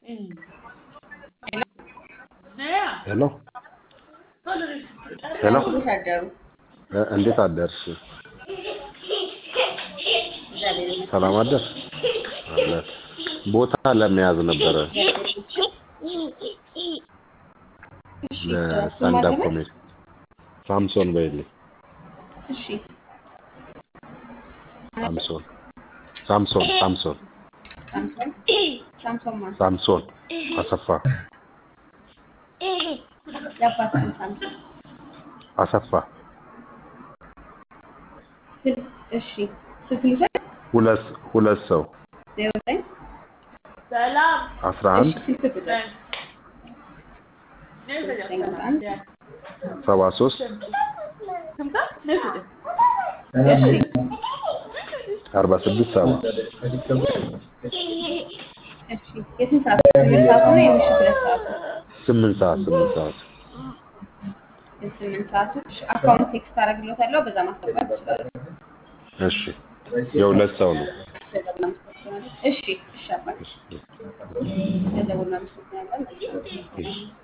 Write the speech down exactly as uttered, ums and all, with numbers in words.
ሄሎ ሄሎ እንዴት አደሩ? እንዴት አደርሽ? እግዚአብሔር ይመስገን። ሰላም አደር አለ ቦታ ለመያዝ ነበረ እሺ ለስታንድ አፕ ኮሜዲ ሳምሶን በይልኝ እሺ ሳምሶን ሳምሶን ሳምሶን ሳምሶን ሳምሶን ማን ሳምሶን አሰፋ ያባታን ሳምሶን አሰፋ እሺ ስልክ ልውሰድ ሁለት ሁለት ሰው ዜሮ ዘጠኝ ሰላም አስራ አንድ እሺ ስልክ ቁጥር ዘጠኝ አስራ አንድ ሰባ ሶስት ስምታ ነፍደ እሺ አርባ ስድስት ሰባ እሺ የስንት ሰዓት ስምንት ሰዓት ነው የምሽት ሁለት ሰዓት ስምንት ሰዓት ስምንት ሰዓት የስምንት ሰዓት አካውንት ቴክስት አደርግልዎታለሁ በዛ ማስገባት ይችላል። እሺ የሁለት ሰው ነው እሺ እሺ አባቴ ለደውልና መስጠት ያለው